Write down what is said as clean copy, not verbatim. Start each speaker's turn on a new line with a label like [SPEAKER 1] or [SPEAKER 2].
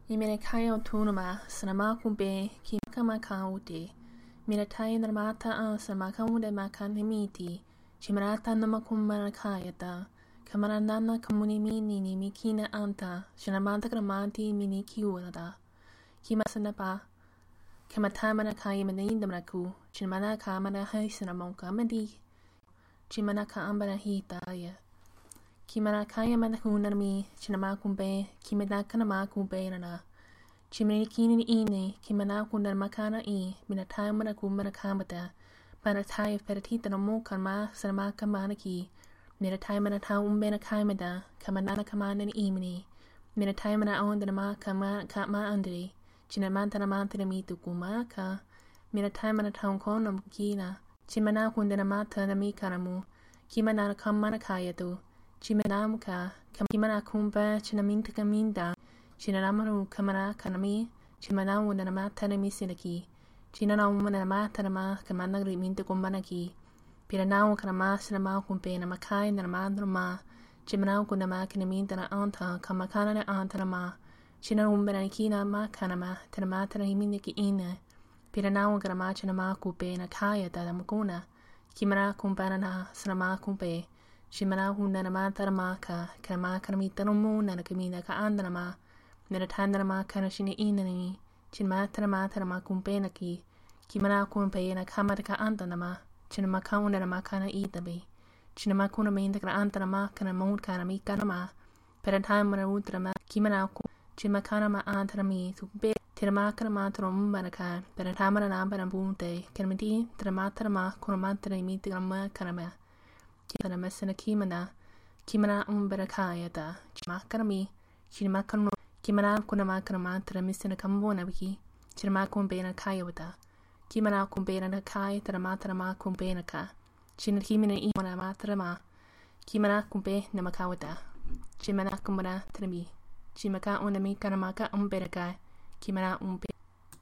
[SPEAKER 1] Imenekayo tunuma sanama kumbe kimakamakaute. Minatai narmata samakamude makanimiti. Chimarata namakumarakayata. Kamaranana kamunimini ni mikina anta. Shanamanta kramati mini kiwada. Kimasanapa. Kamatamana kaya manindamraku. Chimana kamana haisanamonka madi. Chimanaka ambara hitaya. Kimarakaya manahunarmi, chinamakumbe, kimedakanamakube nana. Chimanikini ine, kimanakunarmakana minatayamanakumanakamata, manataya feratita no mokanma, sanamaka manaki, minataymanata umbenakaimada, kamanana kamanan imini, minataymana ondanama kama andre, chinamantanamantanamitu kumaka, minataymanata konamkina, chimanakundanamata namikaramu, kimanana kamanakayatu, Chimanamka, Kamana Kumba, Chinaminta Kaminda, Chinamaru Kamara Kanami, Chimanamu Namata Misinaki, Chinanamanama Tanama, Kamana Riminta Kumbanaki, Piranao Kanama, Sinama Kumpe, Namakai, Namandrama, Chimanau Kunama, Kanaminta Anta, Kamakana Antanama, Chinarumbanakina Makanama, Tanamata Himiniki Ina, Piranao Kanama, Chinama Kupe, Nakaya, Tadamukuna, Kimana Kumbanana, Sanama Kumpe, Shimana hunanamantaramaka, Kamakarmitanamu, Nanakamina Kaandanama, Neratandanama Kanashini Inani, Chinmatanamatama Kumpenaki, Kimana Kumpena Kamataka Antanama, Chinamakaunanamakana Itabi, Chinamakuna Mindaka Antanama, Kanamon Kanami Kanama, Perantamana Utrama, Kimanaku, Chimakanama Antanami, to be Tiramakanamatarum Banaka, Perantamana Nambanabunte, Kanamiti, Tramatarama, Kuramantana Mitigama Kanama. Mesena Kimana Umberakayata, Chimakarami, Chimakano, Kimana Kunamakanamantra Missina Kambonabiki, Chimakum Bena Kayawata, Kimana Kumbena Kai, Taramatama Kumbenaka, Chinakimina Imana Matrama, Kimana Kumbe Namakawata, Chimana Kumbana Trami, Chimaka Unami Kanamaka Umberaka, Kimana Umbe.